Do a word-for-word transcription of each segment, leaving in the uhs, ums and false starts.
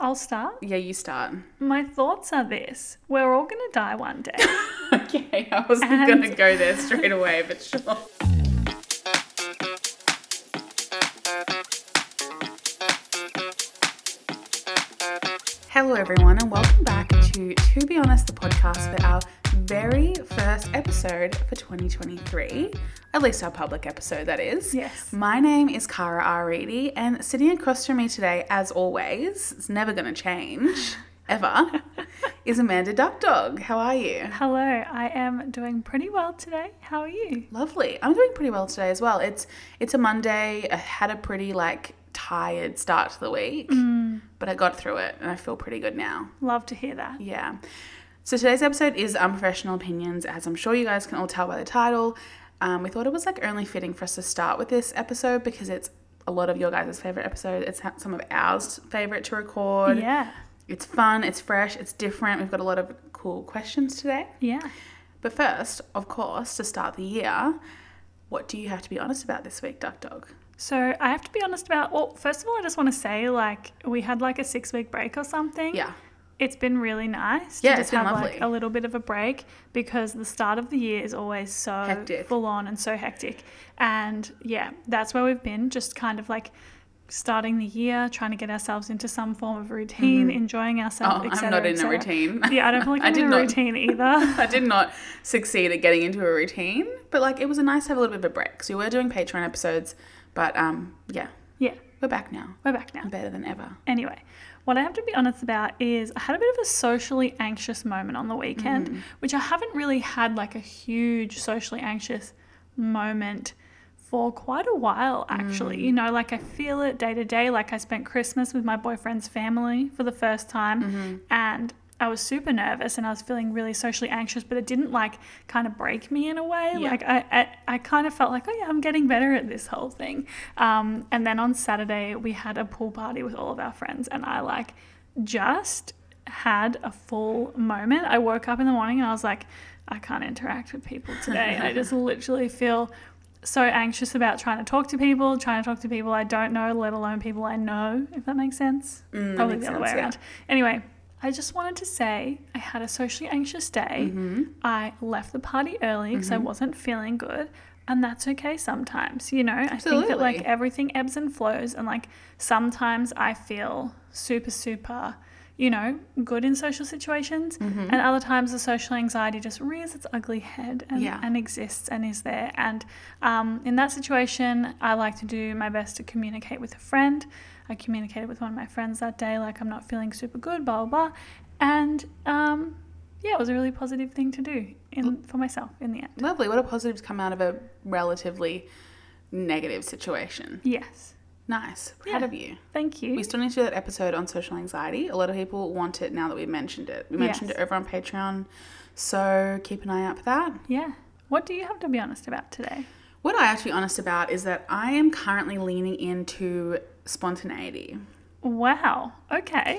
I'll start. Yeah, you start. My thoughts are this. We're all going to die one day. Okay, I wasn't And- going to go there straight away, but sure. Hello everyone and welcome back to To Be Honest, the podcast for our very first episode for twenty twenty-three. At least our public episode, that is. Yes. My name is Cara R. Reedy and sitting across from me today, as always, it's never going to change, ever, is Amanda Duck Dog. How are you? Hello, I am doing pretty well today. How are you? Lovely. I'm doing pretty well today as well. It's it's a Monday. I had a pretty like tired start to the week, Mm, but I got through it and I feel pretty good now. love to hear that. Yeah. So today's episode is Unprofessional Opinions, as I'm sure you guys can all tell by the title. Um, we thought it was like only fitting for us to start with this episode because it's a lot of your guys' favorite episode. It's some of ours favorite to record. Yeah. It's fun, it's fresh, it's different. We've got a lot of cool questions today. Yeah. But first, of course, to start the year, what do you have to be honest about this week, Duck Dog? So I have to be honest about, well, first of all, I just want to say, like, we had like a six week break or something. Yeah. It's been really nice to Yeah, just it's been have lovely. like a little bit of a break because the start of the year is always so Hectic. full on and so hectic. And yeah, that's where we've been, just kind of like starting the year, trying to get ourselves into some form of routine, enjoying ourselves, Oh, et I'm cetera, not et in a cetera. routine. Yeah, I don't feel like I I'm did in a not- routine either. I did not succeed at getting into a routine, but like it was nice to have a little bit of a break. So we were doing Patreon episodes, but um, yeah, Yeah, we're back now. we're back now. Better than ever. Anyway, what I have to be honest about is I had a bit of a socially anxious moment on the weekend, Mm. which I haven't really had like a huge socially anxious moment for quite a while, actually. Mm. You know, like I feel it day to day. Like I spent Christmas with my boyfriend's family for the first time, Mm-hmm. and I was super nervous and I was feeling really socially anxious, but it didn't like kind of break me in a way. Yeah. Like I, I, I kind of felt like, oh yeah, I'm getting better at this whole thing. Um, and then on Saturday we had a pool party with all of our friends, and I like just had a full moment. I woke up in the morning and I was like, I can't interact with people today. I just literally feel so anxious about trying to talk to people, trying to talk to people I don't know, let alone people I know, if that makes sense. Mm, that Probably makes the other way sense, yeah. around. Anyway, I just wanted to say I had a socially anxious day. Mm-hmm. I left the party early because I wasn't feeling good. And that's okay sometimes, you know. I think that Absolutely. like everything ebbs and flows, and like sometimes I feel super, super, you know, good in social situations, Mm-hmm. and other times the social anxiety just rears its ugly head and, Yeah. and exists and is there. And um, in that situation, I like to do my best to communicate with a friend. I communicated with one of my friends that day, like I'm not feeling super good, blah, blah, blah. And um, yeah, it was a really positive thing to do in for myself in the end. Lovely. What a positives come out of a relatively negative situation. Yes. Nice. Proud Yeah. of you. Thank you. We still need to do that episode on social anxiety. A lot of people want it now that we've mentioned it. We mentioned Yes. it over on Patreon, so keep an eye out for that. Yeah. What do you have to be honest about today? What I have to be honest about is that I am currently leaning into spontaneity. Wow. Okay.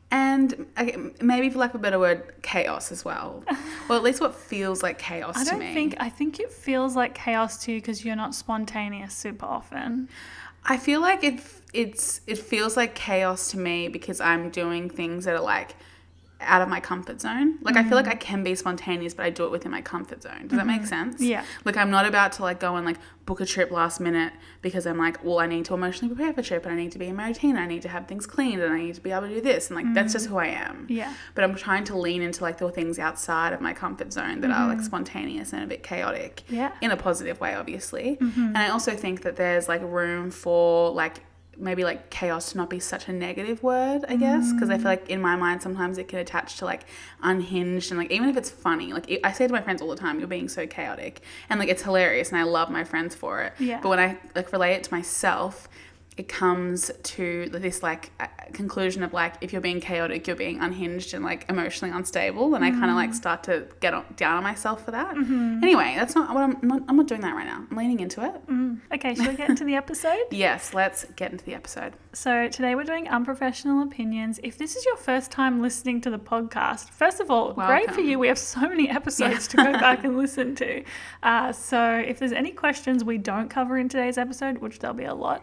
And okay, maybe for lack of a better word, chaos as well. Well, at least what feels like chaos I to don't me. think, I think it feels like chaos to you because you're not spontaneous super often. I feel like it it's it feels like chaos to me because I'm doing things that are like out of my comfort zone. Like I feel like I can be spontaneous, but I do it within my comfort zone. Does that make sense? Yeah. Like I'm not about to like go and like book a trip last minute because I'm like, well, I need to emotionally prepare for a trip and I need to be in my routine. I need to have things cleaned and I need to be able to do this. And like that's just who I am. Yeah. But I'm trying to lean into like the things outside of my comfort zone that are like spontaneous and a bit chaotic. Yeah. In a positive way, obviously. And I also think that there's like room for like maybe like chaos to not be such a negative word, I guess, because I feel like in my mind sometimes it can attach to like unhinged, and like even if it's funny, like I say to my friends all the time, you're being so chaotic, and like it's hilarious and I love my friends for it. Yeah. But when I like relate it to myself, it comes to this like uh, conclusion of like if you're being chaotic, you're being unhinged and like emotionally unstable, and I kind of like start to get on, down on myself for that. Anyway, that's not what I'm not. I'm not doing that right now. I'm leaning into it. Mm. Okay, shall we get into the episode? Yes, let's get into the episode. So today we're doing unprofessional opinions. If this is your first time listening to the podcast, first of all, great for Welcome. you. We have so many episodes to go back and listen to. Uh, so if there's any questions we don't cover in today's episode, which there'll be a lot,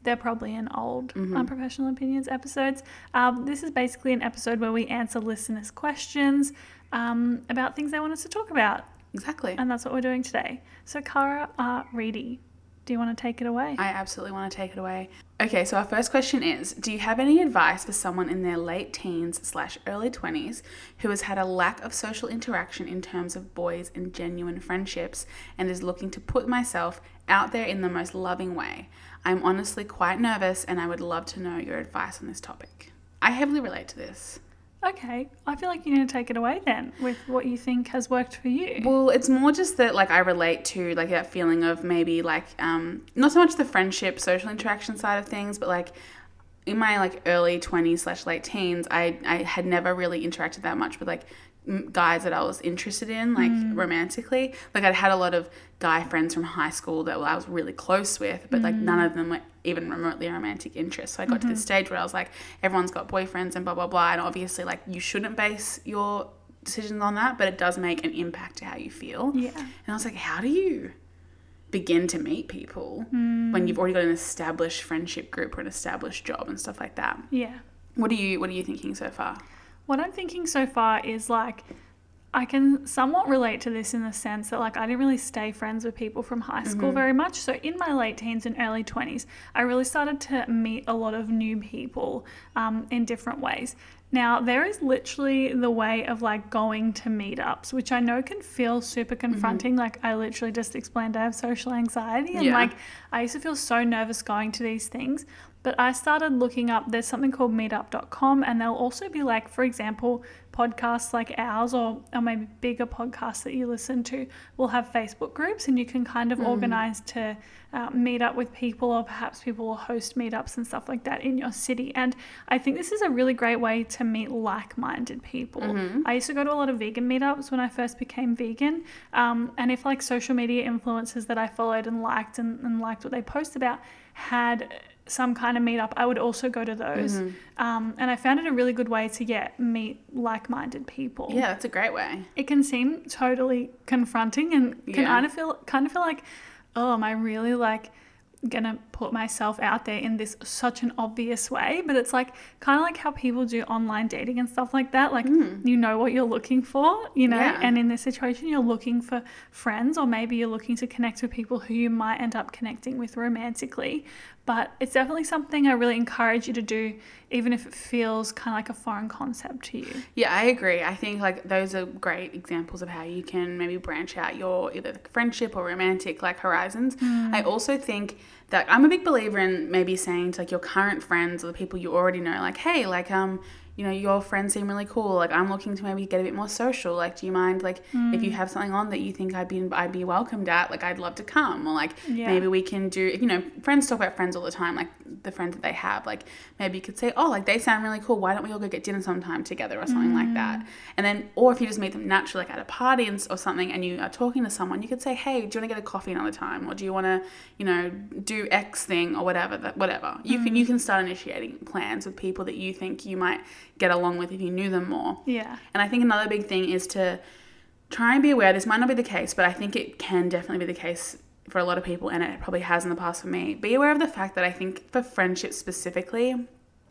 they're probably in old Mm-hmm. Unprofessional Opinions episodes. Um, this is basically an episode where we answer listeners' questions um, about things they want us to talk about. Exactly. And that's what we're doing today. So, Cara uh, Reedy, do you want to take it away? I absolutely want to take it away. Okay, so our first question is, do you have any advice for someone in their late teens slash early twenties who has had a lack of social interaction in terms of boys and genuine friendships and is looking to put myself out there in the most loving way? I'm honestly quite nervous and I would love to know your advice on this topic. I heavily relate to this. Okay, I feel like you need to take it away then with what you think has worked for you. Well, it's more just that like I relate to like that feeling of maybe like um not so much the friendship, social interaction side of things, but like in my like early twenties slash late teens, I I had never really interacted that much with like m- guys that I was interested in, like Mm. romantically. Like I'd had a lot of guy friends from high school that I was really close with, but like none of them were even remotely romantic interests. So I got to this stage where I was like, everyone's got boyfriends and blah blah blah, and obviously like you shouldn't base your decisions on that, but it does make an impact to how you feel. Yeah. And I was like, how do you begin to meet people when you've already got an established friendship group or an established job and stuff like that? Yeah. What are you what are you thinking so far? What I'm thinking so far is like, I can somewhat relate to this in the sense that like I didn't really stay friends with people from high school Mm-hmm. very much. So in my late teens and early twenties, I really started to meet a lot of new people um, in different ways. Now, there is literally the way of like going to meetups, which I know can feel super confronting. Like I literally just explained I have social anxiety and Yeah. like I used to feel so nervous going to these things. But I started looking up, there's something called meetup dot com, and there'll also be like, for example, podcasts like ours or, or maybe bigger podcasts that you listen to will have Facebook groups, and you can kind of Mm. organize to uh, meet up with people, or perhaps people will host meetups and stuff like that in your city. And I think this is a really great way to meet like-minded people. Mm-hmm. I used to go to a lot of vegan meetups when I first became vegan. Um, and if like social media influencers that I followed and liked and, and liked what they post about had some kind of meetup, I would also go to those. Mm-hmm. Um, and I found it a really good way to get meet like-minded people. Yeah, that's a great way. It can seem totally confronting and can Yeah. kind of feel kind of feel like, oh, am I really like gonna put myself out there in this such an obvious way? But it's like kind of like how people do online dating and stuff like that. Like you know what you're looking for, you know, Yeah. and in this situation you're looking for friends, or maybe you're looking to connect with people who you might end up connecting with romantically. But it's definitely something I really encourage you to do, even if it feels kind of like a foreign concept to you. Yeah, I agree. I think like those are great examples of how you can maybe branch out your either friendship or romantic like horizons. I also think that I'm a big believer in maybe saying to like your current friends or the people you already know, like, hey, like um you know, your friends seem really cool. Like, I'm looking to maybe get a bit more social. Like, do you mind, like, if you have something on that you think I'd be I'd be welcomed at, like, I'd love to come. Or, like, Yeah. maybe we can do, you know, friends talk about friends all the time, like, the friends that they have. Like, maybe you could say, oh, like, they sound really cool. Why don't we all go get dinner sometime together or something like that? And then, or if you just meet them naturally, like, at a party and, or something, and you are talking to someone, you could say, hey, do you want to get a coffee another time? Or do you want to, you know, do X thing or whatever, that whatever. You can, you can start initiating plans with people that you think you might get along with if you knew them more. Yeah. And I think another big thing is to try and be aware, this might not be the case, but I think it can definitely be the case for a lot of people, and it probably has in the past for me. Be aware of the fact that I think for friendships specifically,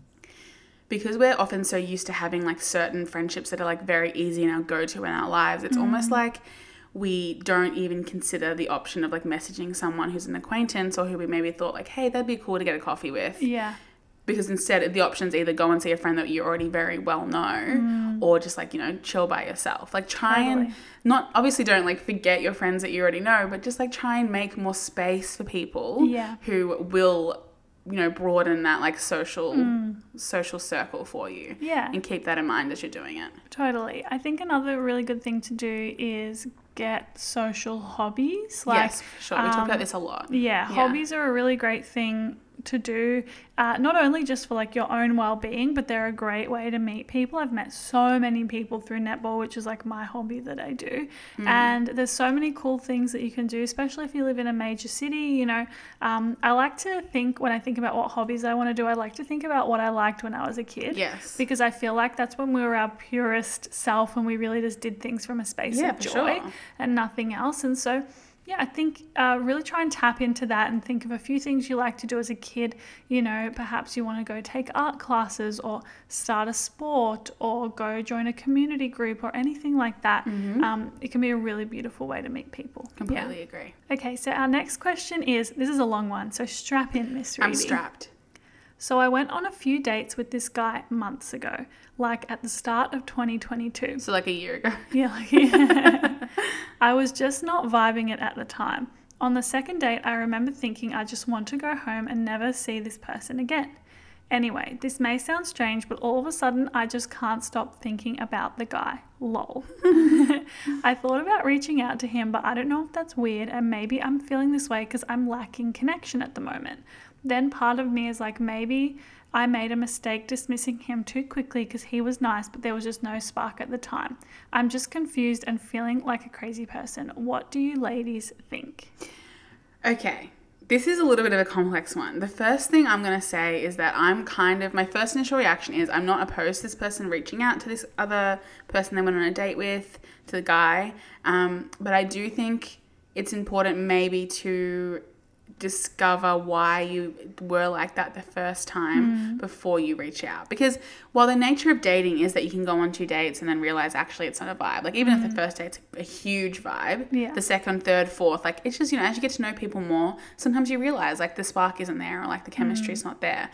because we're often so used to having like certain friendships that are like very easy and our go-to in our lives, it's mm. almost like we don't even consider the option of like messaging someone who's an acquaintance or who we maybe thought like, hey, that'd be cool to get a coffee with. Yeah. Because instead the option's either go and see a friend that you already very well know Mm. or just like, you know, chill by yourself. Like try Totally. and not, obviously don't like forget your friends that you already know, but just like try and make more space for people Yeah. who will, you know, broaden that like social Mm. social circle for you. Yeah. And keep that in mind as you're doing it. Totally. I think another really good thing to do is get social hobbies. Like, yes, for sure. We talk um, about this a lot. Yeah, Yeah. hobbies are a really great thing to do, uh, not only just for like your own well-being, but they're a great way to meet people. I've met so many people through netball, which is like my hobby that I do. Mm. And there's so many cool things that you can do, especially if you live in a major city. You know, um, I like to think, when I think about what hobbies I want to do, I like to think about what I liked when I was a kid. Yes. Because I feel like that's when we were our purest self, when we really just did things from a space Yeah, of for joy sure. and nothing else. And so Yeah, I think uh, really try and tap into that and think of a few things you like to do as a kid. You know, perhaps you want to go take art classes or start a sport or go join a community group or anything like that. Mm-hmm. Um, it can be a really beautiful way to meet people. Completely Yeah. agree. Okay, so our next question is, this is a long one, so strap in, Miss Reedy. I'm strapped. So I went on a few dates with this guy months ago, like at the start of twenty twenty-two. So like a year ago. Yeah, like, yeah. I was just not vibing it at the time. On the second date, I remember thinking I just want to go home and never see this person again. Anyway, this may sound strange, but all of a sudden I just can't stop thinking about the guy. Lol. I thought about reaching out to him, but I don't know if that's weird, and maybe I'm feeling this way because I'm lacking connection at the moment. Then part of me is like, maybe I made a mistake dismissing him too quickly because he was nice, but there was just no spark at the time. I'm just confused and feeling like a crazy person. What do you ladies think? Okay, this is a little bit of a complex one. The first thing I'm going to say is that I'm kind of, my first initial reaction is I'm not opposed to this person reaching out to this other person they went on a date with, to the guy. Um, but I do think it's important maybe to discover why you were like that the first time mm. before you reach out. Because while the nature of dating is that you can go on two dates and then realize actually it's not a vibe, like even mm. if the first date's a huge vibe, yeah. the second, third, fourth, like it's just, you know, as you get to know people more, sometimes you realize like the spark isn't there or like the chemistry's mm. not there.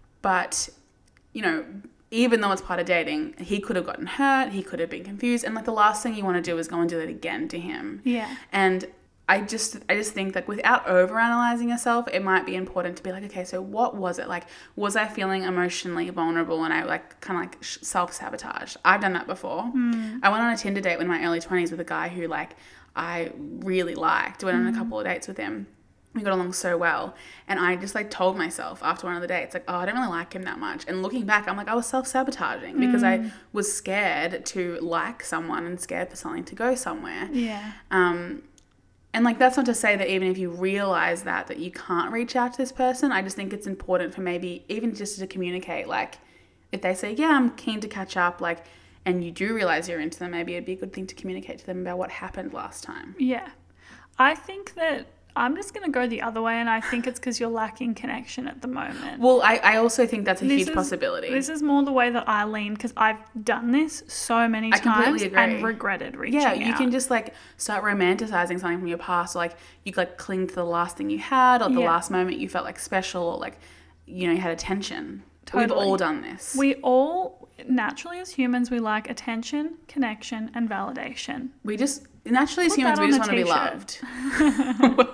But, you know, even though it's part of dating, he could have gotten hurt, he could have been confused, and like the last thing you want to do is go and do it again to him. Yeah. And I just I just think like without overanalyzing yourself, it might be important to be like, okay, so what was it? Like, was I feeling emotionally vulnerable and I like kind of like self-sabotage? I've done that before. Mm. I went on a Tinder date in my early twenties with a guy who like I really liked. Went mm. on a couple of dates with him. We got along so well. And I just like told myself after one of the dates, like, oh, I don't really like him that much. And looking back, I'm like, I was self-sabotaging because mm. I was scared to like someone and scared for something to go somewhere. Yeah. Um, And, like, that's not to say that even if you realize that, that you can't reach out to this person. I just think it's important for maybe even just to communicate, like, if they say, yeah, I'm keen to catch up, like, and you do realize you're into them, maybe it'd be a good thing to communicate to them about what happened last time. Yeah. I think that I'm just going to go the other way, and I think it's because you're lacking connection at the moment. Well, I, I also think that's a this huge is, possibility. This is more the way that I lean because I've done this so many I times agree. and regretted reaching yeah, out. Yeah, you can just like start romanticizing something from your past, or like you like cling to the last thing you had, or the yeah. last moment you felt like special, or like, you know, you had attention. Totally. We've all done this. We all, naturally as humans, we like attention, connection, and validation. We just, naturally as Put humans, we just want t-shirt. to be loved.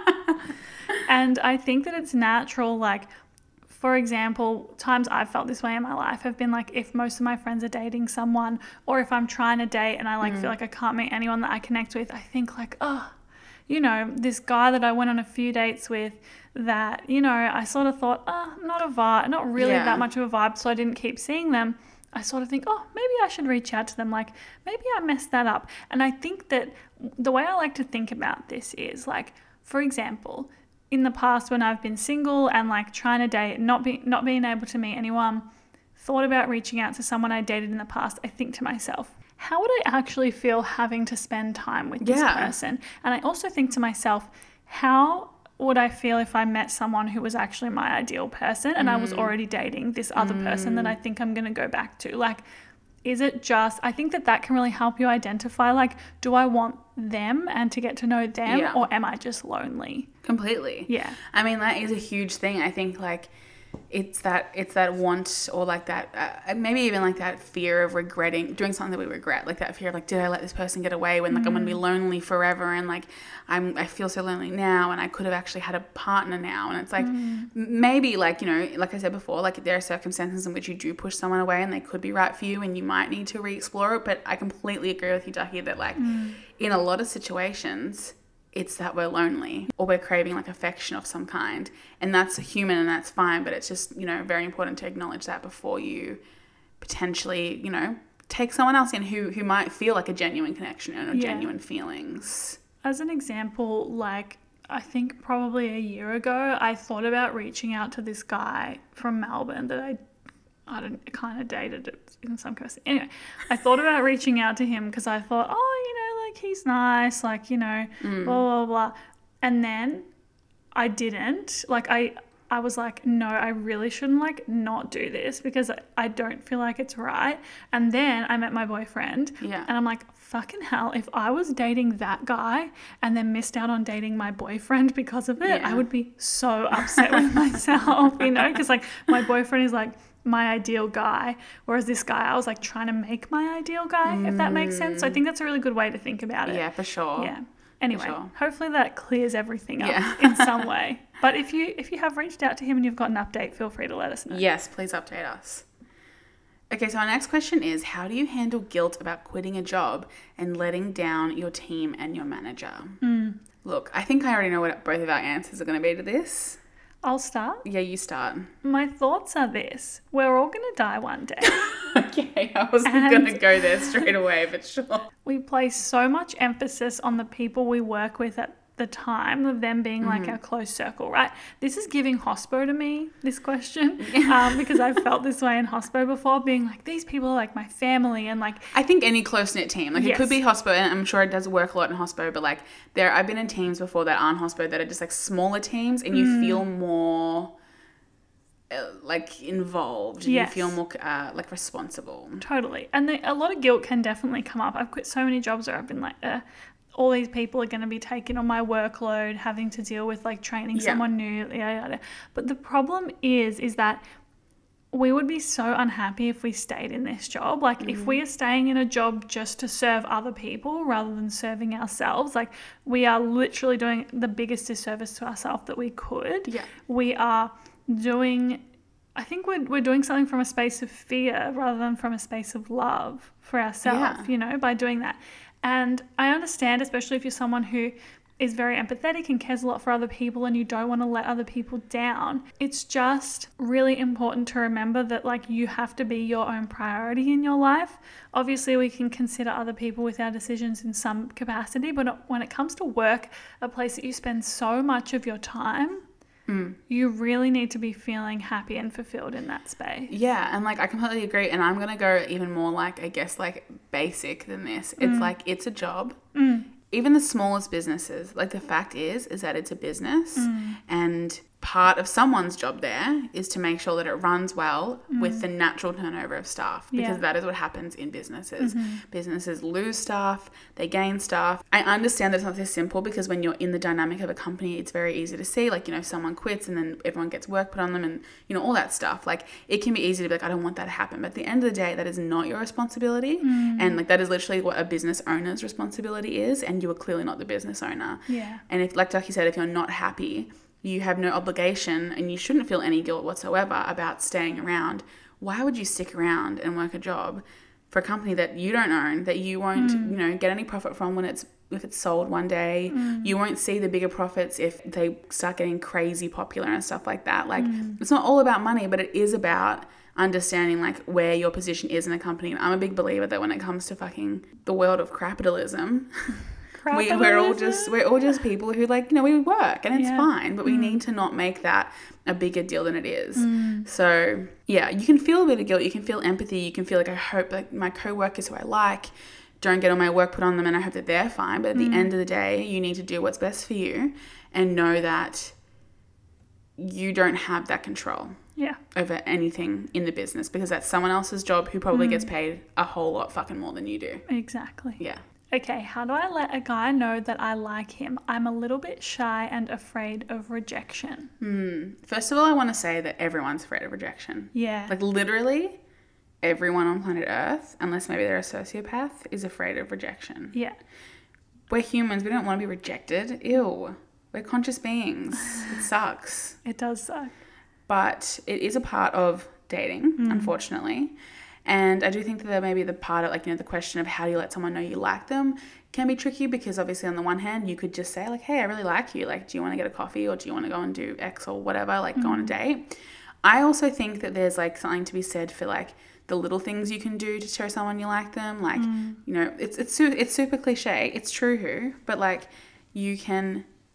And I think that it's natural, like, for example, times I've felt this way in my life have been like if most of my friends are dating someone, or if I'm trying to date and I like mm. feel like I can't meet anyone that I connect with, I think like, oh, you know, this guy that I went on a few dates with that, you know, I sort of thought, oh, not a vibe, not really yeah. that much of a vibe, so I didn't keep seeing them. I sort of think, oh, maybe I should reach out to them. Like, maybe I messed that up. And I think that the way I like to think about this is like, for example, in the past when I've been single and like trying to date, not be, not being able to meet anyone, thought about reaching out to someone I dated in the past, I think to myself, how would I actually feel having to spend time with this yeah. person? And I also think to myself, how would I feel if I met someone who was actually my ideal person and mm. I was already dating this other mm. person that I think I'm going to go back to? Like, is it just, I think that that can really help you identify, like, do I want them and to get to know them yeah. or am I just lonely? Completely. Yeah. I mean, that is a huge thing. I think, like, it's that it's that want or like that uh, maybe even like that fear of regretting doing something that we regret, like that fear of like, did I let this person get away when like mm. I'm gonna be lonely forever and like I'm I feel so lonely now and I could have actually had a partner now. And it's like mm. maybe like, you know, like I said before, like there are circumstances in which you do push someone away and they could be right for you and you might need to re-explore it. But I completely agree with you, Ducky, that like mm. in a lot of situations it's that we're lonely or we're craving like affection of some kind, and that's human and that's fine, but it's just, you know, very important to acknowledge that before you potentially, you know, take someone else in who who might feel like a genuine connection and yeah. genuine feelings. As an example, like I think probably a year ago I thought about reaching out to this guy from Melbourne that I I don't kind of dated in some capacity. Anyway, I thought about reaching out to him because I thought, oh, you know, like like, he's nice, like, you know, Mm. blah, blah, blah. And then I didn't. Like, I, I was like, no, I really shouldn't, like, not do this because I don't feel like it's right. And then I met my boyfriend. Yeah. And I'm like, fucking hell, if I was dating that guy and then missed out on dating my boyfriend because of it, Yeah. I would be so upset with myself, you know? Because, like, my boyfriend is, like, my ideal guy, whereas this guy, I was, like, trying to make my ideal guy, mm. if that makes sense. So I think that's a really good way to think about it. Yeah, for sure. Yeah. Anyway, sure. hopefully that clears everything up Yeah. in some way. But if you if you have reached out to him and you've got an update, feel free to let us know. Yes, please update us. Okay, so our next question is, how do you handle guilt about quitting a job and letting down your team and your manager? Mm. Look, I think I already know what both of our answers are going to be to this. I'll start. Yeah, you start. My thoughts are this. We're all going to die one day. Okay, I wasn't going to go there straight away, but sure. We place so much emphasis on the people we work with at the time, of them being like Mm-hmm. our close circle, right? This is giving hospo to me, this question, um, because I've felt this way in hospo before, being like, these people are like my family, and like... I think any close-knit team, like Yes. it could be hospo, and I'm sure it does work a lot in hospo, but like there, I've been in teams before that aren't hospo that are just like smaller teams, and you Mm. feel more uh, like involved, and Yes. you feel more uh, like responsible. Totally. And the, a lot of guilt can definitely come up. I've quit so many jobs where I've been like, uh, all these people are going to be taking on my workload, having to deal with like training Yeah. someone new, yada, yada. But the problem is, is that we would be so unhappy if we stayed in this job. Like, if we are staying in a job just to serve other people rather than serving ourselves, like, we are literally doing the biggest disservice to ourselves that we could. Yeah. We are doing, I think we're, we're doing something from a space of fear rather than from a space of love for ourselves, Yeah. you know, by doing that. And I understand, especially if you're someone who is very empathetic and cares a lot for other people and you don't want to let other people down. It's just really important to remember that, like, you have to be your own priority in your life. Obviously, we can consider other people with our decisions in some capacity, but when it comes to work, a place that you spend so much of your time, Mm. you really need to be feeling happy and fulfilled in that space. Yeah, and like I completely agree, and I'm gonna go even more like I guess like basic than this. It's Mm. like it's a job. Mm. Even the smallest businesses, like the fact is, is that it's a business, Mm. and part of someone's job there is to make sure that it runs well with the natural turnover of staff, because Yeah. that is what happens in businesses. Mm-hmm. Businesses lose staff, they gain staff. I understand that it's not this simple, because when you're in the dynamic of a company, it's very easy to see, like, you know, someone quits and then everyone gets work put on them and, you know, all that stuff. Like, it can be easy to be like, I don't want that to happen. But at the end of the day, that is not your responsibility. Mm. And like, that is literally what a business owner's responsibility is. And you are clearly not the business owner. Yeah. And if, like Ducky said, if you're not happy, you have no obligation and you shouldn't feel any guilt whatsoever about staying around. Why would you stick around and work a job for a company that you don't own, that you won't, Mm. you know, get any profit from when it's if it's sold one day? Mm. You won't see the bigger profits if they start getting crazy popular and stuff like that. Like, Mm. it's not all about money, but it is about understanding like where your position is in a company. And I'm a big believer that when it comes to fucking the world of capitalism, We, we're all just we're all just people who, like, you know, we work and it's Yeah. fine, but we Mm. need to not make that a bigger deal than it is. Mm. So yeah, you can feel a bit of guilt, you can feel empathy, you can feel like, I hope like my co-workers who I like don't get all my work put on them, and I hope that they're fine. But at the Mm. end of the day, you need to do what's best for you and know that you don't have that control Yeah. over anything in the business, because that's someone else's job who probably Mm. gets paid a whole lot fucking more than you do. Exactly. Yeah. Okay, how do I let a guy know that I like him? I'm a little bit shy and afraid of rejection. Hmm. First of all, I want to say that everyone's afraid of rejection. Yeah. Like, literally, everyone on planet Earth, unless maybe they're a sociopath, is afraid of rejection. Yeah. We're humans. We don't want to be rejected. Ew. We're conscious beings. It sucks. It does suck. But it is a part of dating, Mm. unfortunately. And I do think that there may be the part of, like, you know, the question of how do you let someone know you like them can be tricky, because obviously on the one hand, you could just say like, hey, I really like you. Like, do you want to get a coffee, or do you want to go and do X or whatever, like go on a date? I also think that there's like something to be said for like the little things you can do to show someone you like them. Like, Mm. you know, it's, it's, su- it's super cliche. It's true, but like you can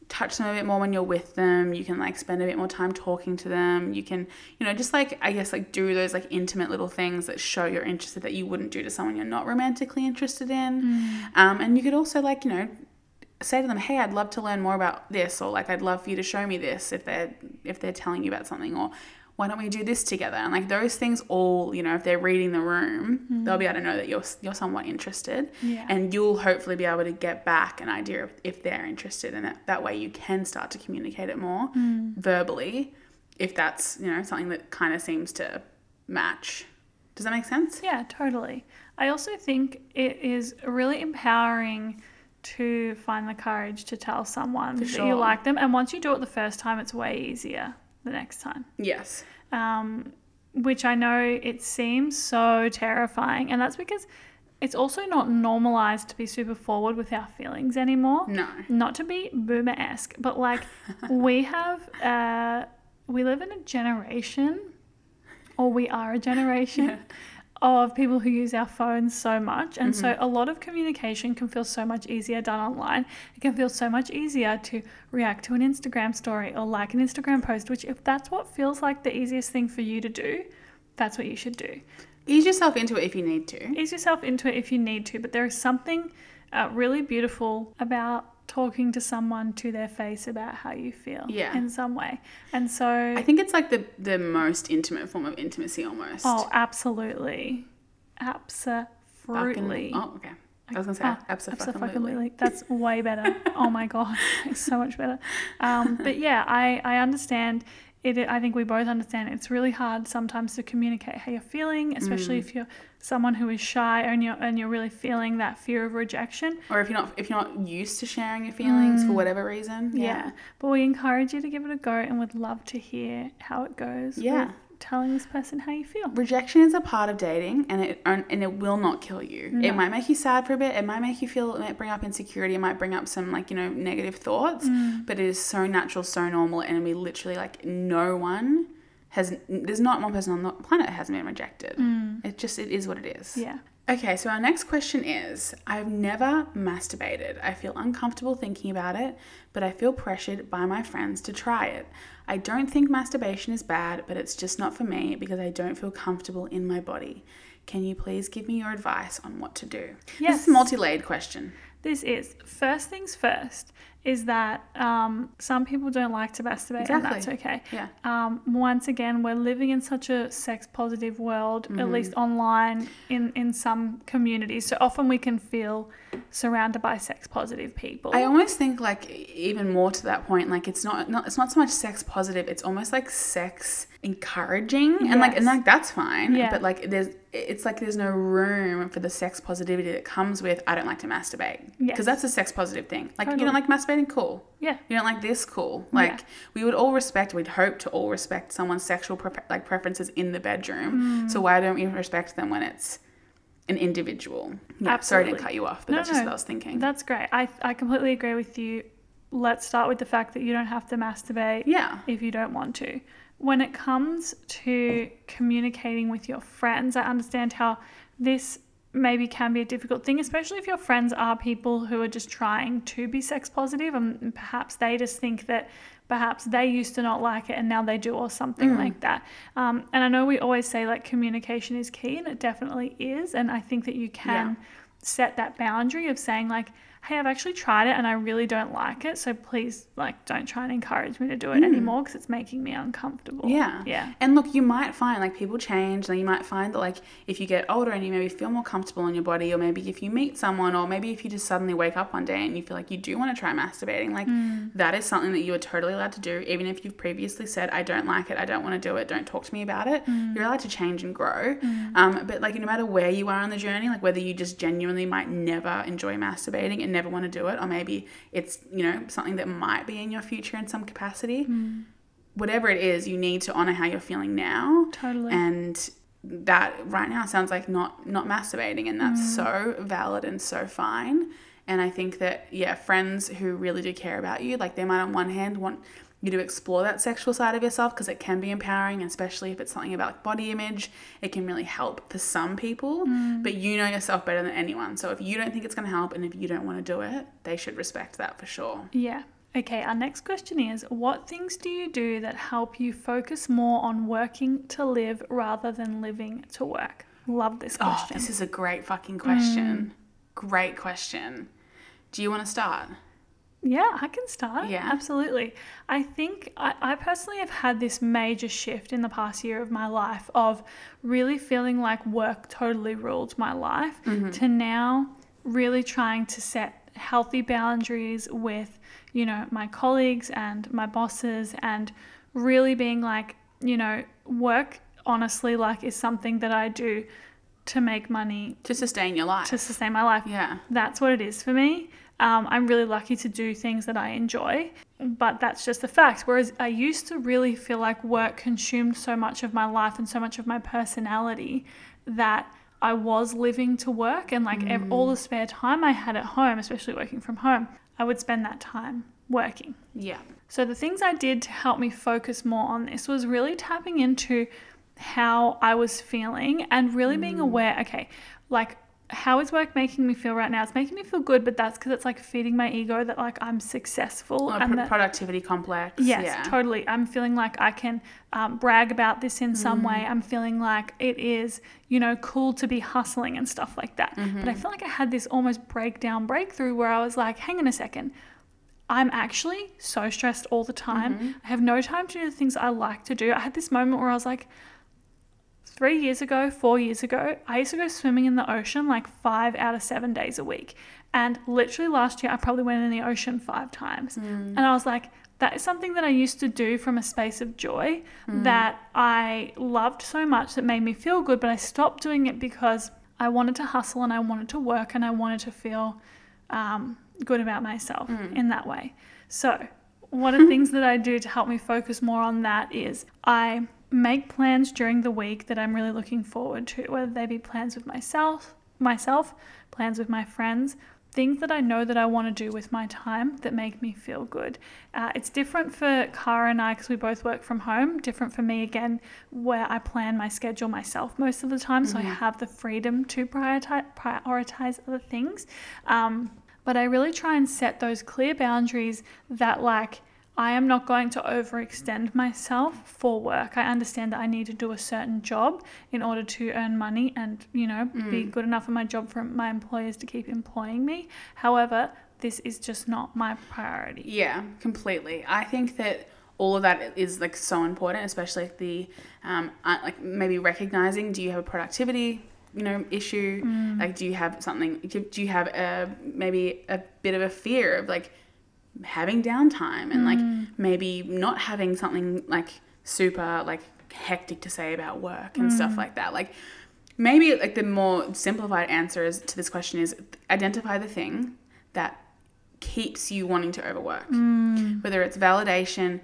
touch them a bit more when you're with them. You can like spend a bit more time talking to them. You can, you know, just like, I guess like do those like intimate little things that show you're interested that you wouldn't do to someone you're not romantically interested in. Mm. Um, and you could also like, you know, say to them, hey, I'd love to learn more about this, or like, I'd love for you to show me this if they're, if they're telling you about something, or why don't we do this together? And like those things all, you know, if they're reading the room, mm. they'll be able to know that you're you're somewhat interested. Yeah. And you'll hopefully be able to get back an idea of if they're interested in it. That way you can start to communicate it more mm. verbally, if that's, you know, something that kind of seems to match. Does that make sense? Yeah, totally. I also think it is really empowering to find the courage to tell someone For that sure. you like them. And once you do it the first time, it's way easier the next time. Yes. Um, which I know it seems so terrifying. And that's because it's also not normalized to be super forward with our feelings anymore. No. Not to be boomer-esque, but like we have, uh, we live in a generation, or we are a generation, yeah. of people who use our phones so much. And mm-hmm. so a lot of communication can feel so much easier done online. It can feel so much easier to react to an Instagram story or like an Instagram post, which if that's what feels like the easiest thing for you to do, that's what you should do. Ease yourself into it if you need to. Ease yourself into it if you need to. But there is something uh, really beautiful about talking to someone to their face about how you feel yeah. in some way. And so I think it's like the the most intimate form of intimacy almost. Oh, absolutely. Absolutely. Fucking, oh, okay. I was going to say oh, abso-fucking-lutely. That's way better. Oh my God. It's so much better. Um, but yeah, I, I understand it. I think we both understand it's really hard sometimes to communicate how you're feeling, especially mm. if you're someone who is shy and you're, and you're really feeling that fear of rejection. Or if you're not if you're not used to sharing your feelings mm. for whatever reason. Yeah. yeah. But we encourage you to give it a go and would love to hear how it goes. Yeah. With telling this person how you feel. Rejection is a part of dating, and it and it will not kill you. No. It might make you sad for a bit. It might make you feel, it might bring up insecurity. It might bring up some like, you know, negative thoughts, mm. but it is so natural, so normal. And we literally like no one has, there's not one person on the planet that hasn't been rejected. Mm. It just, it is what it is. Yeah. Okay, so our next question is, I've never masturbated. I feel uncomfortable thinking about it, but I feel pressured by my friends to try it. I don't think masturbation is bad, but it's just not for me because I don't feel comfortable in my body. Can you please give me your advice on what to do? Yes. This is a multi-layered question. This is, first things first, is that um, some people don't like to masturbate, exactly. and that's okay. Yeah. Um, once again, we're living in such a sex-positive world, mm-hmm. at least online, in, in some communities. So often we can feel surrounded by sex-positive people. I almost think, like, even more to that point, like, it's not, not it's not so much sex-positive, it's almost like sex-encouraging. Yes. And, like, and like that's fine. Yeah. But, like, there's... it's like there's no room for the sex positivity that comes with I don't like to masturbate. Because yes. that's a sex positive thing. Like, totally. You don't like masturbating? Cool. Yeah. You don't like this? Cool. Like, yeah. we would all respect, we'd hope to all respect someone's sexual pre- like preferences in the bedroom. Mm. So why don't we respect them when it's an individual? Yeah. Absolutely. Sorry I didn't cut you off, but no, that's just no, what I was thinking. That's great. I, I completely agree with you. Let's start with the fact that you don't have to masturbate yeah. if you don't want to. When it comes to communicating with your friends, I understand how this maybe can be a difficult thing, especially if your friends are people who are just trying to be sex positive and perhaps they just think that perhaps they used to not like it and now they do, or something mm. like that. Um, and I know we always say like communication is key, and it definitely is. And I think that you can yeah. set that boundary of saying like, hey, I've actually tried it and I really don't like it. So please, like, don't try and encourage me to do it mm. anymore because it's making me uncomfortable. Yeah. Yeah. And look, you might find, like, people change. Like, you might find that, like, if you get older and you maybe feel more comfortable in your body, or maybe if you meet someone, or maybe if you just suddenly wake up one day and you feel like you do want to try masturbating, like, mm. that is something that you are totally allowed to do. Even if you've previously said, I don't like it, I don't want to do it, don't talk to me about it. Mm. You're allowed to change and grow. Mm. Um, but, like, no matter where you are on the journey, like, whether you just genuinely might never enjoy masturbating and never want to do it, or maybe it's, you know, something that might be in your future in some capacity. Mm. Whatever it is, you need to honor how you're feeling now. Totally. And that right now sounds like not not masturbating, and that's mm. so valid and so fine. And I think that, yeah, friends who really do care about you, like, they might on one hand want you to explore that sexual side of yourself because it can be empowering, especially if it's something about like body image. It can really help for some people, mm. but you know yourself better than anyone. So if you don't think it's going to help and if you don't want to do it, they should respect that for sure. Yeah, Okay, our next question is, what things do you do that help you focus more on working to live rather than living to work? Love this question. Oh, this is a great fucking question. Mm. Great question. Do you want to start? Yeah, I can start. Yeah. Absolutely. I think I, I personally have had this major shift in the past year of my life of really feeling like work totally ruled my life mm-hmm. to now really trying to set healthy boundaries with, you know, my colleagues and my bosses, and really being like, you know, work honestly like is something that I do to make money. To sustain your life. To sustain my life. Yeah. That's what it is for me. Um, I'm really lucky to do things that I enjoy, but that's just the fact. Whereas I used to really feel like work consumed so much of my life and so much of my personality that I was living to work, and like mm. all the spare time I had at home, especially working from home, I would spend that time working. Yeah. So the things I did to help me focus more on this was really tapping into how I was feeling and really mm. being aware, okay, like how is work making me feel right now? It's making me feel good, but that's because it's like feeding my ego that like I'm successful. Or and a that, productivity complex. Yes, yeah. totally. I'm feeling like I can um, brag about this in mm. some way. I'm feeling like it is, you know, cool to be hustling and stuff like that. Mm-hmm. But I feel like I had this almost breakdown breakthrough where I was like, hang on a second. I'm actually so stressed all the time. Mm-hmm. I have no time to do the things I like to do. I had this moment where I was like, Three years ago, four years ago, I used to go swimming in the ocean like five out of seven days a week. And literally last year, I probably went in the ocean five times. Mm. And I was like, that is something that I used to do from a space of joy mm. that I loved so much that made me feel good. But I stopped doing it because I wanted to hustle and I wanted to work and I wanted to feel um, good about myself mm. in that way. So one of the things that I do to help me focus more on that is I make plans during the week that I'm really looking forward to, whether they be plans with myself, myself, plans with my friends, things that I know that I want to do with my time that make me feel good. Uh, it's different for Cara and I because we both work from home. Different for me, again, where I plan my schedule myself most of the time, mm-hmm. so I have the freedom to prioritize, prioritize other things. Um, but I really try and set those clear boundaries that like, I am not going to overextend myself for work. I understand that I need to do a certain job in order to earn money and, you know, mm. be good enough at my job for my employers to keep employing me. However, this is just not my priority. Yeah, completely. I think that all of that is like so important, especially the um, like maybe recognizing, do you have a productivity, you know, issue? Mm. Like, do you have something, do you have a, maybe a bit of a fear of like, having downtime and like mm. maybe not having something like super like hectic to say about work and mm. stuff like that. Like maybe like the more simplified answer is to this question is identify the thing that keeps you wanting to overwork, mm. whether it's validation,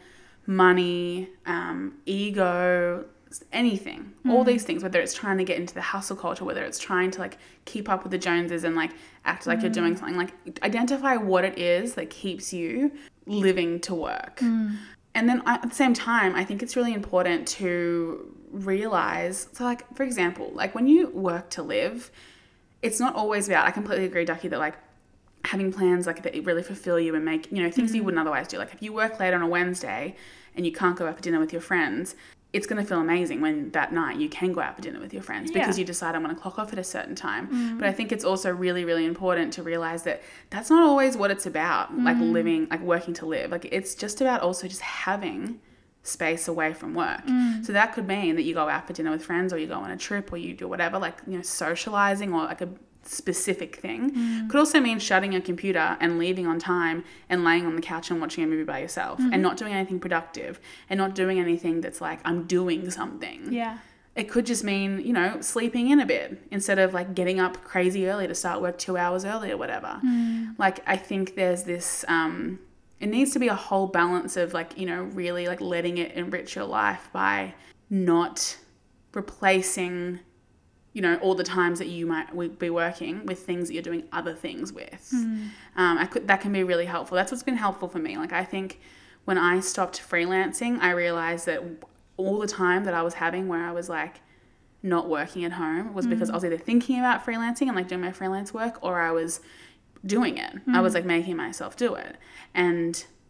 money, um, ego, anything, mm. all these things, whether it's trying to get into the hustle culture, whether it's trying to like keep up with the Joneses and like act like mm. you're doing something, like identify what it is that keeps you living to work. Mm. And then at the same time, I think it's really important to realize, so like, for example, like when you work to live, it's not always about, I completely agree, Ducky, that like having plans like that really fulfill you and make, you know, things mm. you wouldn't otherwise do. Like if you work late on a Wednesday and you can't go out for dinner with your friends, it's going to feel amazing when that night you can go out for dinner with your friends because yeah. you decide I'm going to clock off at a certain time. Mm. But I think it's also really, really important to realize that that's not always what it's about, mm. like living, like working to live. Like it's just about also just having space away from work. Mm. So that could mean that you go out for dinner with friends or you go on a trip or you do whatever, like, you know, socializing or like a specific thing. Mm. Could also mean shutting your computer and leaving on time and laying on the couch and watching a movie by yourself mm-hmm. and not doing anything productive and not doing anything that's like, I'm doing something. Yeah. It could just mean, you know, sleeping in a bit instead of like getting up crazy early to start work two hours early or whatever. Mm. Like, I think there's this, um, it needs to be a whole balance of like, you know, really like letting it enrich your life by not replacing, you know, all the times that you might be working with things that you're doing other things with. Mm. Um, I could, that can be really helpful. That's what's been helpful for me. Like, I think when I stopped freelancing, I realized that all the time that I was having where I was like not working at home was because mm. I was either thinking about freelancing and like doing my freelance work, or I was doing it. Mm. I was like making myself do it. And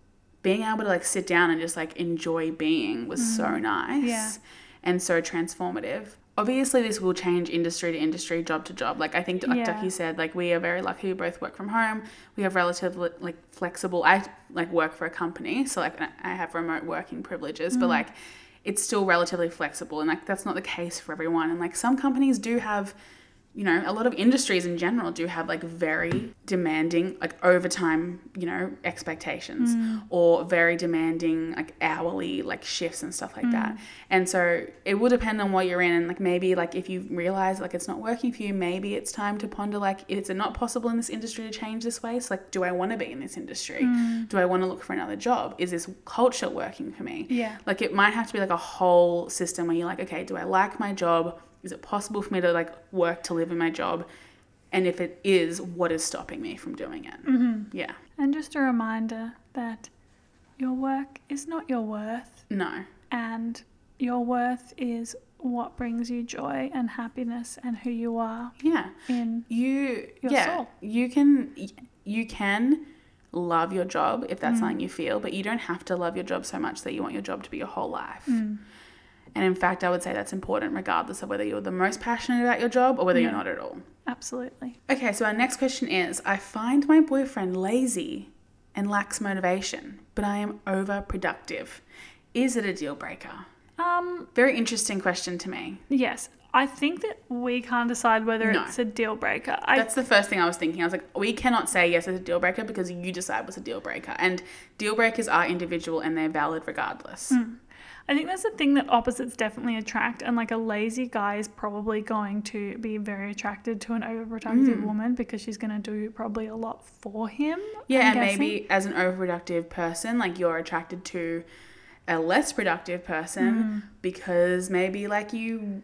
being able to like sit down and just like enjoy being was mm. so nice yeah. and so transformative. Obviously, this will change industry to industry, job to job. Like I think, like yeah. Ducky said, like we are very lucky. We both work from home. We have relatively like flexible. I like work for a company, so like I have remote working privileges, mm. but like it's still relatively flexible, and like that's not the case for everyone. And like some companies do have, you know, a lot of industries in general do have like very demanding like overtime, you know, expectations mm. or very demanding like hourly like shifts and stuff like mm. that. And so it will depend on what you're in, and like maybe like if you realize like it's not working for you, maybe it's time to ponder like, is it not possible in this industry to change this way? So like, do I want to be in this industry? Mm. Do I want to look for another job? Is this culture working for me? Yeah. Like it might have to be like a whole system where you're like, okay, do I like my job? Is it possible for me to like work to live in my job? And if it is, what is stopping me from doing it? Mm-hmm. Yeah. And just a reminder that your work is not your worth. No. And your worth is what brings you joy and happiness and who you are. Yeah. In you, your yeah, soul. You can, you can love your job if that's mm. something you feel, but you don't have to love your job so much that you want your job to be your whole life. Mm. And in fact, I would say that's important regardless of whether you're the most passionate about your job or whether yeah. you're not at all. Absolutely. Okay, so our next question is, I find my boyfriend lazy and lacks motivation, but I am overproductive. Is it a deal breaker? Um, Very interesting question to me. Yes. I think that we can't decide whether no. it's a deal breaker. I, That's the first thing I was thinking. I was like, we cannot say yes, it's a deal breaker because you decide what's a deal breaker. And deal breakers are individual and they're valid regardless. Mm. I think that's the thing that opposites definitely attract, and like a lazy guy is probably going to be very attracted to an overproductive mm. woman because she's going to do probably a lot for him. Yeah, I'm and guessing. Maybe as an overproductive person, like you're attracted to a less productive person mm. because maybe like you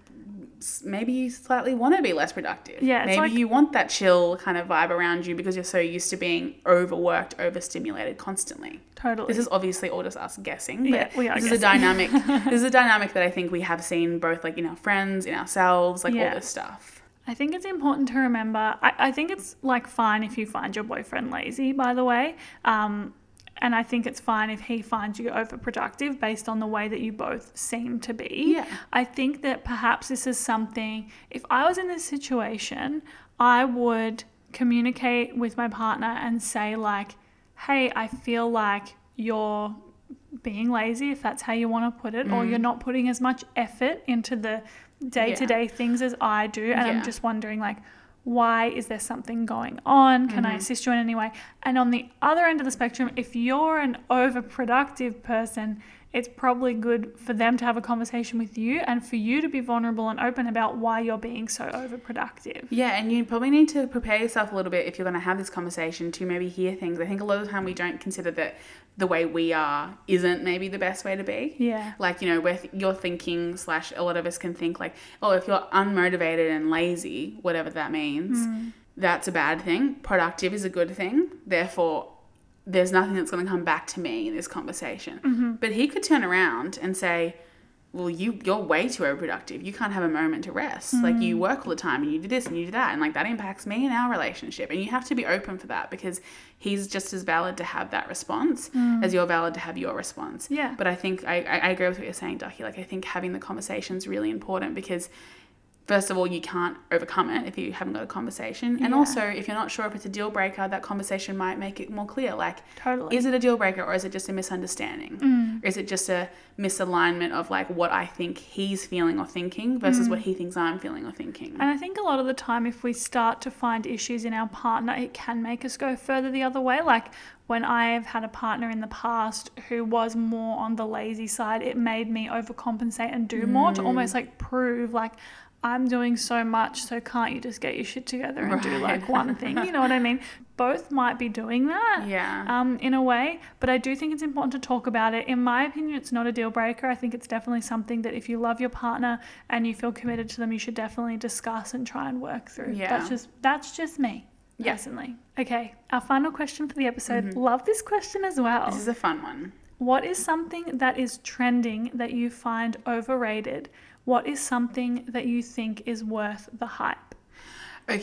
maybe you slightly want to be less productive. Yeah, maybe like, you want that chill kind of vibe around you because you're so used to being overworked, overstimulated constantly. Totally. This is obviously all just us guessing, but yeah, we are this guessing. is a dynamic. This is a dynamic that I think we have seen both like in our friends, in ourselves, like yeah. all this stuff. I think it's important to remember. I, I think it's like fine if you find your boyfriend lazy, by the way. Um, And I think it's fine if he finds you overproductive based on the way that you both seem to be. Yeah. I think that perhaps this is something, if I was in this situation, I would communicate with my partner and say like, hey, I feel like you're being lazy, if that's how you want to put it, mm. or you're not putting as much effort into the day-to-day yeah. things as I do. And yeah. I'm just wondering like, why is there something going on? Can mm-hmm. I assist you in any way? And on the other end of the spectrum, if you're an overproductive person, it's probably good for them to have a conversation with you and for you to be vulnerable and open about why you're being so overproductive. Yeah, and you probably need to prepare yourself a little bit if you're going to have this conversation to maybe hear things. I think a lot of the time we don't consider that the way we are isn't maybe the best way to be. Yeah. Like, you know, where th- you're thinking slash a lot of us can think like, oh, if you're unmotivated and lazy, whatever that means, mm. that's a bad thing. Productive is a good thing. Therefore, there's nothing that's going to come back to me in this conversation. Mm-hmm. But he could turn around and say, well, you, you're way too overproductive. You can't have a moment to rest. Mm. Like, you work all the time and you do this and you do that. And, like, that impacts me and our relationship. And you have to be open for that because he's just as valid to have that response mm. as you're valid to have your response. Yeah. But I think, I, I agree with what you're saying, Ducky. Like, I think having the conversation is really important because first of all, you can't overcome it if you haven't got a conversation. And yeah. also, if you're not sure if it's a deal breaker, that conversation might make it more clear. Like, totally. Is it a deal breaker or is it just a misunderstanding? Mm. Or is it just a misalignment of like what I think he's feeling or thinking versus mm. what he thinks I'm feeling or thinking? And I think a lot of the time, if we start to find issues in our partner, it can make us go further the other way. Like, when I've had a partner in the past who was more on the lazy side, it made me overcompensate and do mm. more to almost like prove like, I'm doing so much, so can't you just get your shit together and right. do like one thing? You know what I mean? Both might be doing that yeah. um, in a way, but I do think it's important to talk about it. In my opinion, it's not a deal breaker. I think it's definitely something that if you love your partner and you feel committed to them, you should definitely discuss and try and work through. Yeah. That's just that's just me, yeah. personally. Okay, our final question for the episode. Mm-hmm. Love this question as well. This is a fun one. What is something that is trending that you find overrated? What is something that you think is worth the hype? Okay,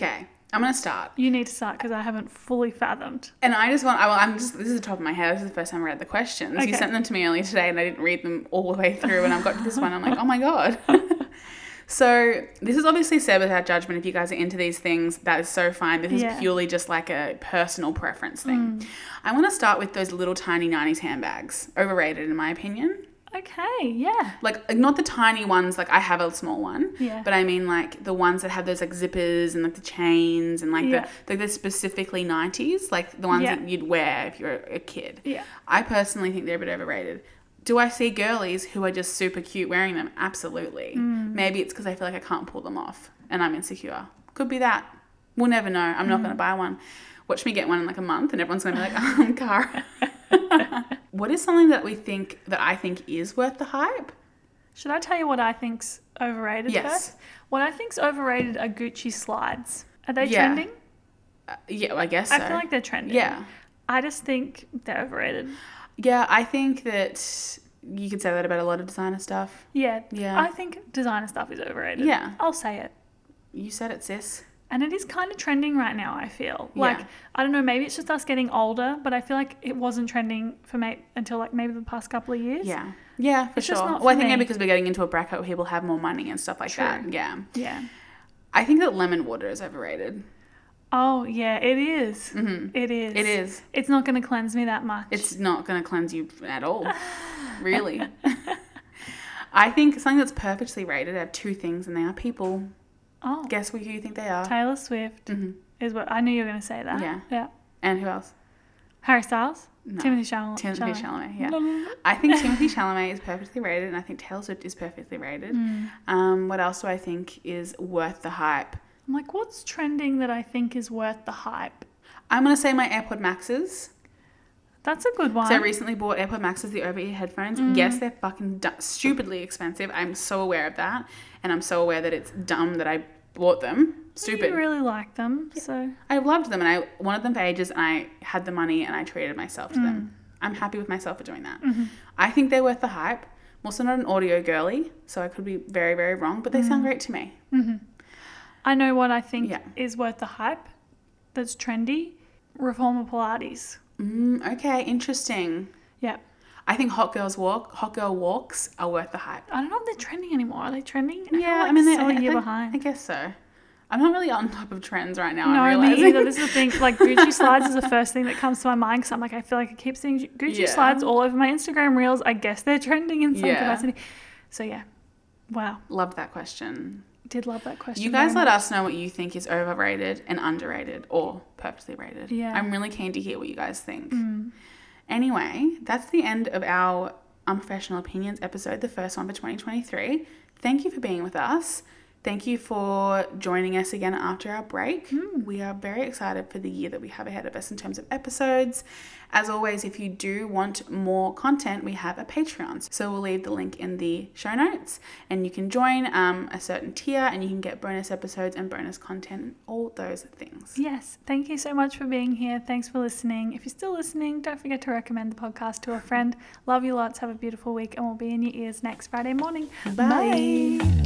I'm going to start. You need to start because I haven't fully fathomed. And I just want, I, well, I'm just, this is the top of my head. This is the first time I read the questions. Okay. You sent them to me earlier today and I didn't read them all the way through. And I've got to this one. I'm like, oh my God. So this is obviously said without judgment. If you guys are into these things, that is so fine. This Yeah. is purely just like a personal preference thing. Mm. I want to start with those little tiny nineties handbags. Overrated in my opinion. Okay, yeah. Like, like not the tiny ones, like I have a small one. Yeah. But I mean like the ones that have those like zippers and like the chains and like Yeah. the, like they're specifically nineties, like the ones Yeah. that you'd wear if you're a kid. Yeah. I personally think they're a bit overrated. Do I see girlies who are just super cute wearing them? Absolutely. Mm. Maybe it's because I feel like I can't pull them off and I'm insecure. Could be that. We'll never know. I'm not Mm. going to buy one. Watch me get one in like a month and everyone's going to be like, um, Cara. What is something that we think, that I think is worth the hype? Should I tell you what I think's overrated Yes. first? What I think's overrated are Gucci slides. Are they Yeah. trending? Uh, yeah, well, I guess so. I feel like they're trending. Yeah. I just think they're overrated. Yeah, I think that you could say that about a lot of designer stuff. Yeah. Yeah. I think designer stuff is overrated. Yeah. I'll say it. You said it, sis. And it is kind of trending right now, I feel. Yeah. Like, I don't know, maybe it's just us getting older, but I feel like it wasn't trending for me until like maybe the past couple of years. Yeah. Yeah, for It's sure. just not Well, I for think maybe me. because we're getting into a bracket where people have more money and stuff like True. that. Yeah. Yeah. I think that lemon water is overrated. Oh, yeah, it is. Mm-hmm. It is. It is. It's not going to cleanse me that much. It's not going to cleanse you at all. Really. I think something that's perfectly rated, I have two things, and they are people. Oh, Guess who you think they are? Taylor Swift Mm-hmm. is what I knew you were going to say that. Yeah. Yeah. And who else? Harry Styles? No. Timothy Chalamet. Timothy Chalamet, yeah. Chalamet. I think Timothy Chalamet is perfectly rated, and I think Taylor Swift is perfectly rated. Mm. Um, what else do I think is worth the hype? I'm like, what's trending that I think is worth the hype? I'm going to say my AirPod Maxes. That's a good one. So I recently bought AirPod Maxes, the over-ear headphones. Mm. Yes, they're fucking du- stupidly expensive. I'm so aware of that. And I'm so aware that it's dumb that I bought them. Stupid. You really like them, so I loved them and I wanted them for ages and I had the money and I treated myself to Mm. them. I'm happy with myself for doing that. Mm-hmm. I think they're worth the hype. I'm also not an audio girly, so I could be very, very wrong, but they sound great to me. Mm-hmm. I know what I think Yeah. is worth the hype. That's trendy. Reformer Pilates. Mm, okay, interesting. Yeah. I think hot girls walk, hot girl walks are worth the hype. I don't know if they're trending anymore. Are they trending? I feel Yeah, like I mean, they, so a I, year I, behind. I guess so. I'm not really on top of trends right now. No, I'm me realizing. either. This is the thing. Like Gucci slides is the first thing that comes to my mind because I'm like, I feel like I keep seeing Gucci Yeah. slides all over my Instagram reels. I guess they're trending in some Yeah. capacity. So yeah, wow, Love that question. did love that question. You guys very let much. us know what you think is overrated and underrated or perfectly rated. Yeah. I'm really keen to hear what you guys think. Mm. Anyway, that's the end of our Unprofessional Opinions episode, the first one for twenty twenty-three. Thank you for being with us. Thank you for joining us again after our break. Mm. We are very excited for the year that we have ahead of us in terms of episodes. As always, if you do want more content, we have a Patreon. So we'll leave the link in the show notes and you can join um, a certain tier and you can get bonus episodes and bonus content and all those things. Yes, thank you so much for being here. Thanks for listening. If you're still listening, don't forget to recommend the podcast to a friend. Love you lots. Have a beautiful week and we'll be in your ears next Friday morning. Bye. Bye.